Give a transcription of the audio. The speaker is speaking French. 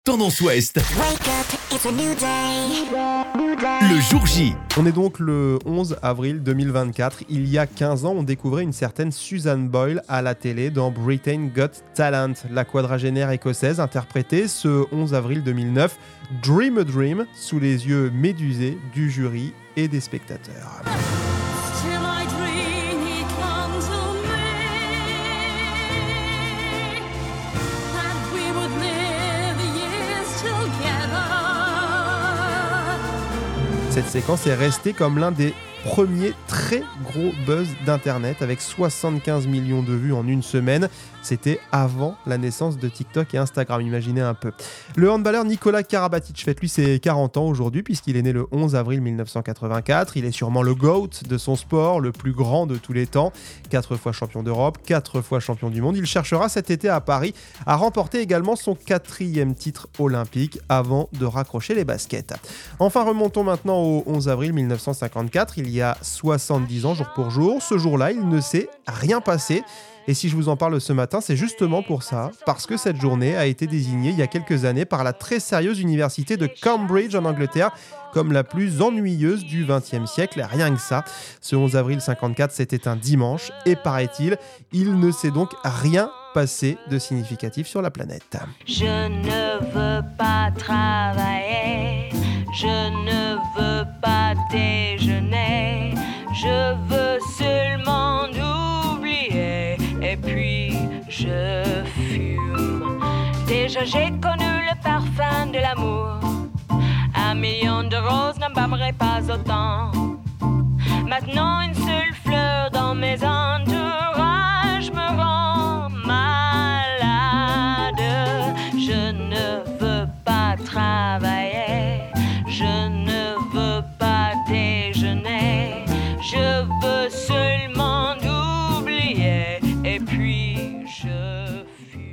Tendance Ouest. Wake up, it's a new day. Le jour J. On est donc le 11 avril 2024. Il y a 15 ans, on découvrait une certaine Susan Boyle à la télé dans Britain Got Talent. La quadragénaire écossaise interprétait ce 11 avril 2009 Dream a Dream sous les yeux médusés du jury et des spectateurs. Till I dream he comes to me, that we would live years together. Cette séquence est restée comme l'un des premiers très gros buzz d'internet avec 75 millions de vues en une semaine. C'était avant la naissance de TikTok et Instagram, imaginez un peu. Le handballeur Nikola Karabatic fête lui ses 40 ans aujourd'hui puisqu'il est né le 11 avril 1984. Il est sûrement le GOAT de son sport, le plus grand de tous les temps. 4 fois champion d'Europe, 4 fois champion du monde. Il cherchera cet été à Paris à remporter également son 4e titre olympique avant de raccrocher les baskets. Enfin, remontons maintenant au 11 avril 1954. Il y a 70 ans, jour pour jour. Ce jour-là, il ne s'est rien passé. Et si je vous en parle ce matin, c'est justement pour ça, parce que cette journée a été désignée il y a quelques années par la très sérieuse université de Cambridge en Angleterre comme la plus ennuyeuse du XXe siècle, rien que ça. Ce 11 avril 54, c'était un dimanche, et paraît-il, il ne s'est donc rien passé de significatif sur la planète. Je ne veux pas travailler, je ne veux pas déjeuner, je veux seulement oublier, et puis je fume. Déjà j'ai connu le parfum de l'amour, 1 million de roses n'embaumerait pas autant. Maintenant une seule fleur dans mes entourages me rend malade. Je ne veux pas travailler, je ne veux pas déjeuner, je veux seulement oublier, et puis je fume.